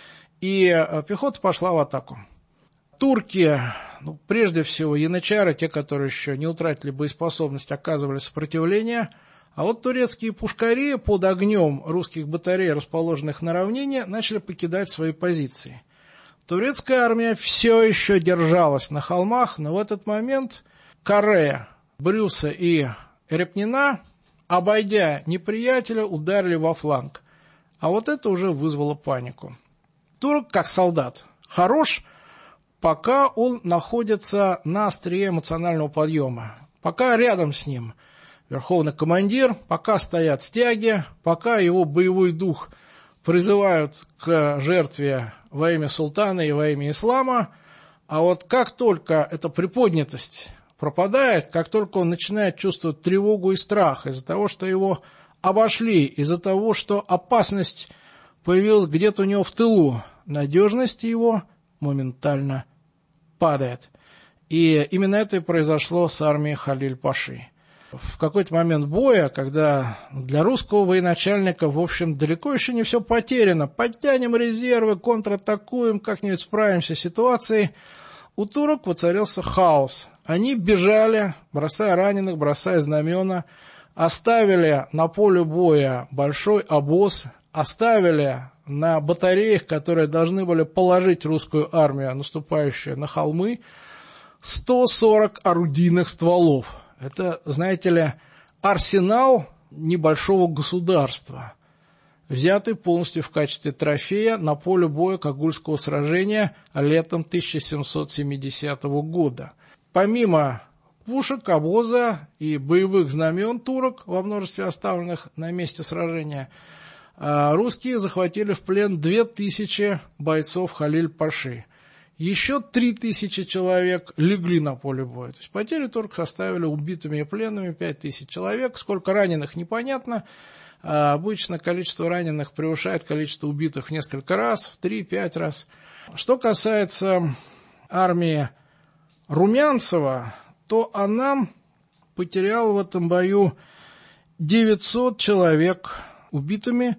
И пехота пошла в атаку. Турки, ну, прежде всего янычары, те, которые еще не утратили боеспособность, оказывали сопротивление. А вот турецкие пушкари под огнем русских батарей, расположенных на равнине, начали покидать свои позиции. Турецкая армия все еще держалась на холмах, но в этот момент каре Брюса и Репнина, обойдя неприятеля, ударили во фланг. А вот это уже вызвало панику. Турок, как солдат, хорош, пока он находится на острие эмоционального подъема, пока рядом с ним верховный командир, пока стоят стяги, пока его боевой дух призывают к жертве во имя султана и во имя ислама. А вот как только эта приподнятость пропадает, как только он начинает чувствовать тревогу и страх из-за того, что его обошли, из-за того, что опасность появилась где-то у него в тылу, надежность его моментально падает. И именно это и произошло с армией Халиль-паши. В какой-то момент боя, когда для русского военачальника, в общем, далеко еще не все потеряно, подтянем резервы, контратакуем, как-нибудь справимся с ситуацией, у турок воцарился хаос. Они бежали, бросая раненых, бросая знамена, оставили на поле боя большой обоз, оставили на батареях, которые должны были положить русскую армию, наступающую на холмы, сто сорок орудийных стволов. Это, знаете ли, арсенал небольшого государства, взятый полностью в качестве трофея на поле боя Когульского сражения летом тысяча семьсот семидесятого года. Помимо пушек, обоза и боевых знамен турок, во множестве оставленных на месте сражения, русские захватили в плен две тысячи бойцов Халиль-паши. Еще три тысячи человек легли на поле боя. То есть потери турок составили убитыми и пленными пять тысяч человек. Сколько раненых, непонятно. А обычно количество раненых превышает количество убитых в несколько раз, в три-пять раз. Что касается армии Румянцева, то она потеряла в этом бою девятьсот человек убитыми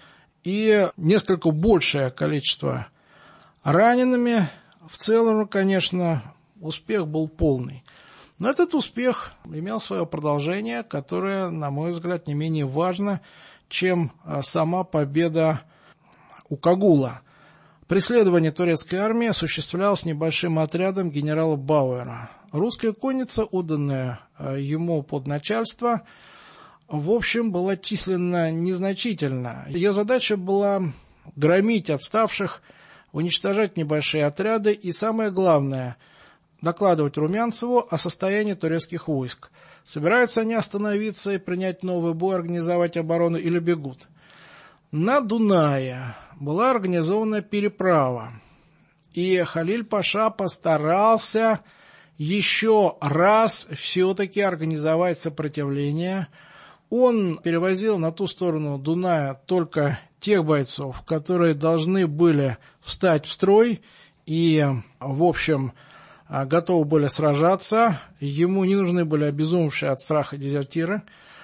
и несколько большее количество ранеными. В целом, конечно, успех был полный. Но этот успех имел свое продолжение, которое, на мой взгляд, не менее важно, чем сама победа у Кагула. Преследование турецкой армии осуществлялось небольшим отрядом генерала Бауэра. Русская конница, отданная ему под начальство, в общем, была численно незначительна. Ее задача была громить отставших, уничтожать небольшие отряды и, самое главное, докладывать Румянцеву о состоянии турецких войск. Собираются они остановиться и принять новый бой, организовать оборону или бегут. На Дунае была организована переправа, и Халиль-паша постарался еще раз все-таки организовать сопротивление. Он перевозил на ту сторону Дуная только тех бойцов, которые должны были встать в строй и, в общем, готовы были сражаться. Ему не нужны были обезумевшие от страха дезертиры.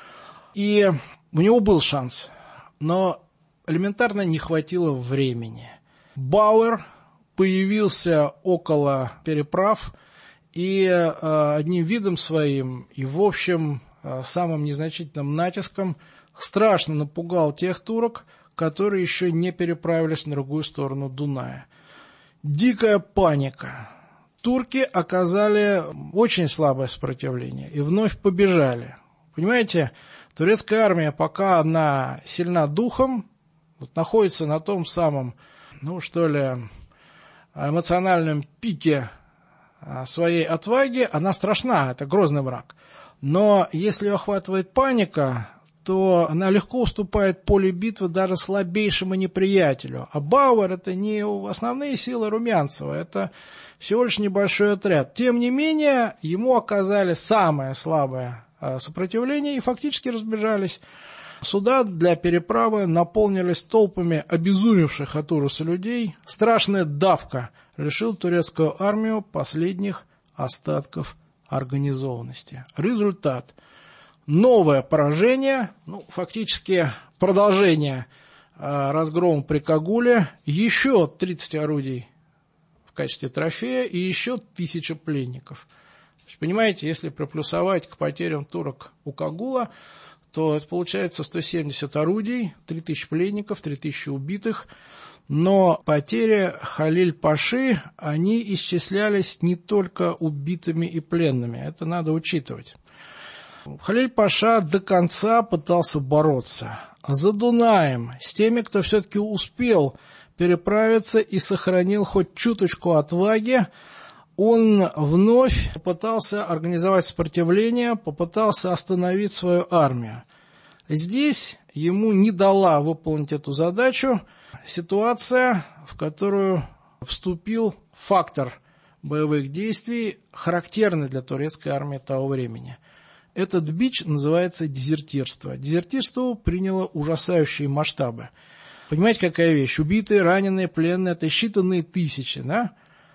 И у него был шанс, но элементарно не хватило времени. Бауэр появился около переправ и э, одним видом своим и, в общем, э, самым незначительным натиском страшно напугал тех турок, которые еще не переправились на другую сторону Дуная. Дикая паника. Турки оказали очень слабое сопротивление и вновь побежали. Понимаете, турецкая армия, пока она сильна духом, вот, находится на том самом, ну что ли, эмоциональном пике своей отваги, она страшна, это грозный враг. Но если ее охватывает паника, то она легко уступает поле битвы даже слабейшему неприятелю. А Бауэр — это не основные силы Румянцева, это всего лишь небольшой отряд. Тем не менее, ему оказали самое слабое сопротивление и фактически разбежались. Суда для переправы наполнились толпами обезумевших от ужаса людей. Страшная давка лишила турецкую армию последних остатков организованности. Результат — новое поражение, ну, фактически продолжение э, разгрома при Кагуле, еще тридцать орудий в качестве трофея и еще тысяча пленников. То есть, понимаете, если приплюсовать к потерям турок у Кагула, то это получается сто семьдесят орудий, три тысячи пленников, три тысячи убитых. Но потери Халиль-паши, они исчислялись не только убитыми и пленными. Это надо учитывать. Халиль-паша до конца пытался бороться за Дунаем с теми, кто все-таки успел переправиться и сохранил хоть чуточку отваги. Он вновь попытался организовать сопротивление, попытался остановить свою армию. Здесь ему не дала выполнить эту задачу ситуация, в которую вступил фактор боевых действий, характерный для турецкой армии того времени. Этот бич называется дезертирство. Дезертирство приняло ужасающие масштабы. Понимаете, какая вещь? Убитые, раненые, пленные – это считанные тысячи, да?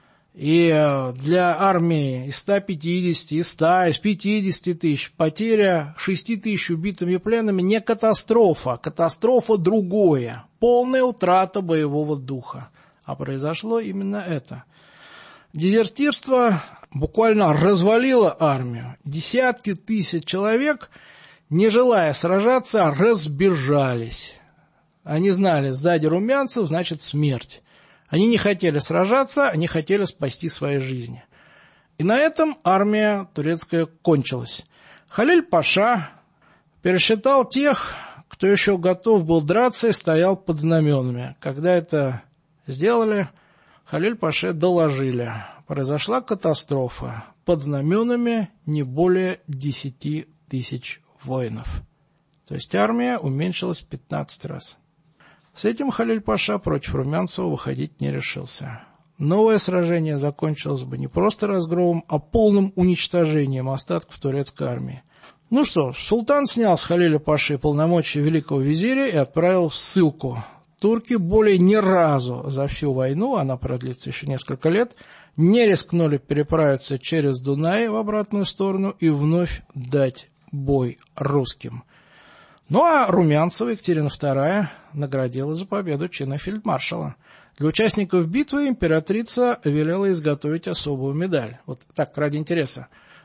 И для армии из ста пятидесяти, из ста, из пятидесяти тысяч потеря шести тысяч убитыми и пленными не катастрофа, катастрофа другое, полная утрата боевого духа. А произошло именно это. Дезертирство буквально развалило армию. Десятки тысяч человек, не желая сражаться, разбежались. Они знали, сзади Румянцев, значит смерть. Они не хотели сражаться, они хотели спасти свои жизни. И на этом армия турецкая кончилась. Халиль-паша пересчитал тех, кто еще готов был драться и стоял под знаменами. Когда это сделали, Халиль-паше доложили. Произошла катастрофа. Под знаменами не более десяти тысяч воинов. То есть армия уменьшилась в пятнадцать раз. С этим Халиль-паша против Румянцева выходить не решился. Новое сражение закончилось бы не просто разгромом, а полным уничтожением остатков турецкой армии. Ну что ж, султан снял с Халиля-паши полномочия великого визиря и отправил в ссылку. Турки более ни разу за всю войну, она продлится еще несколько лет, не рискнули переправиться через Дунай в обратную сторону и вновь дать бой русским. Ну а Румянцева Екатерина вторая наградила за победу чина фельдмаршала. Для участников битвы императрица велела изготовить особую медаль. Вот так, ради интереса.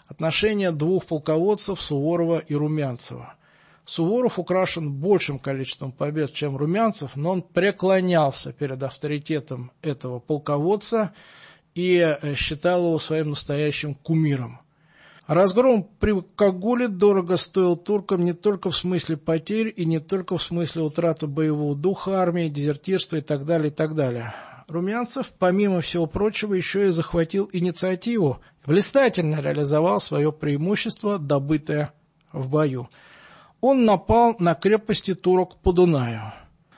отношения двух полководцев Суворова и Румянцева. Суворов украшен большим количеством побед, чем Румянцев, но он преклонялся перед авторитетом этого полководца и считал его своим настоящим кумиром. Разгром при Кагуле дорого стоил туркам не только в смысле потерь и не только в смысле утраты боевого духа армии, дезертирства и так далее, и так далее. Румянцев, помимо всего прочего, еще и захватил инициативу, блистательно реализовал свое преимущество, добытое в бою. Он напал на крепости турок по Дунаю.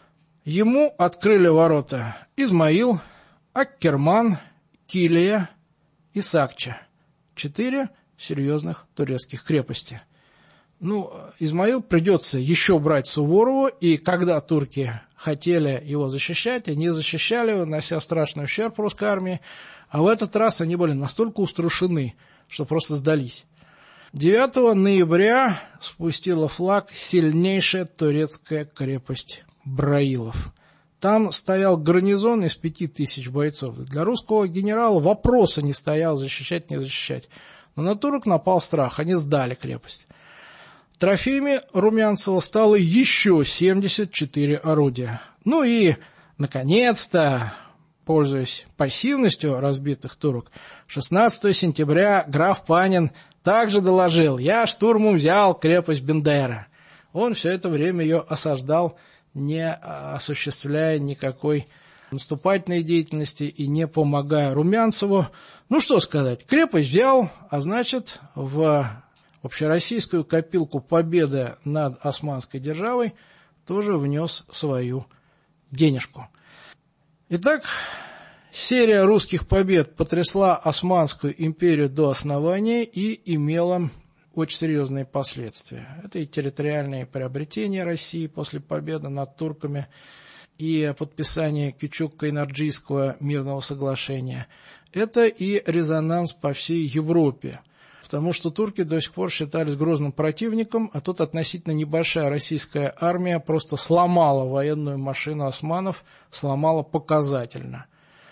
Ему открыли ворота Измаил, Аккерман, Килия и Сакча. Четыре серьезных турецких крепости. Ну, Измаил придется еще брать Суворову, и когда турки хотели его защищать, они защищали его, нанося страшный ущерб русской армии, а в этот раз они были настолько устрашены, что просто сдались. девятого ноября спустила флаг сильнейшая турецкая крепость Браилов. Там стоял гарнизон из пяти тысяч бойцов. Для русского генерала вопроса не стоял, защищать, не защищать. Но на турок напал страх, они сдали крепость. Трофеями Румянцева стало еще семьдесят четыре орудия. Ну и, наконец-то, пользуясь пассивностью разбитых турок, шестнадцатого сентября граф Панин также доложил: «Я штурмом взял крепость Бендера». Он все это время ее осаждал, не осуществляя никакой наступательной деятельности и не помогая Румянцеву. Ну что сказать, крепость взял, а значит, в общероссийскую копилку победы над османской державой тоже внес свою денежку. Итак, серия русских побед потрясла Османскую империю до основания и имела очень серьезные последствия. Это и территориальные приобретения России после победы над турками, и подписание Кючук-Кайнарджийского мирного соглашения. Это и резонанс по всей Европе, потому что турки до сих пор считались грозным противником, а тут относительно небольшая российская армия просто сломала военную машину османов, сломала показательно,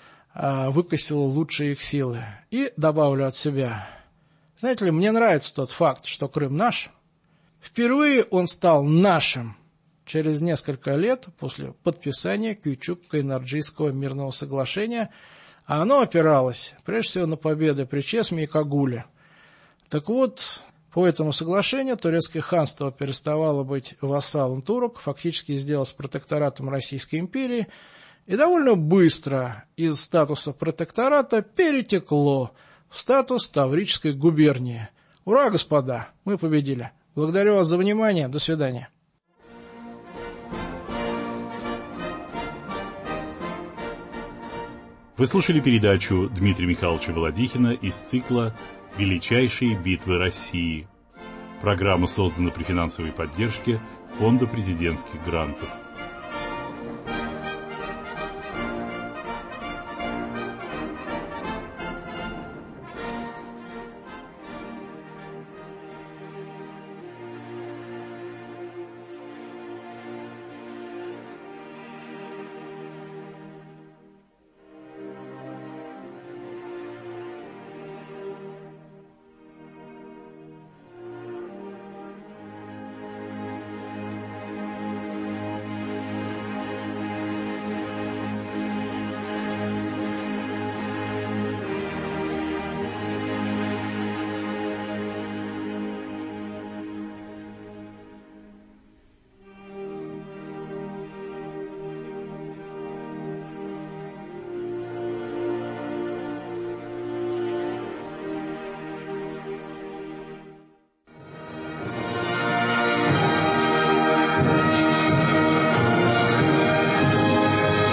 выкосила лучшие их силы. И добавлю от себя, знаете ли, мне нравится тот факт, что Крым наш. Впервые он стал нашим через несколько лет после подписания Кючук-Кайнарджийского мирного соглашения, а оно опиралось прежде всего на победы при Чесме и Кагуле. Так вот, по этому соглашению турецкое ханство переставало быть вассалом турок, фактически сделалось протекторатом Российской империи, и довольно быстро из статуса протектората перетекло в статус Таврической губернии. Ура, господа, мы победили. Благодарю вас за внимание, до свидания. Вы слушали передачу Дмитрия Михайловича Володихина из цикла «Величайшие битвы России». Программа создана при финансовой поддержке Фонда президентских грантов.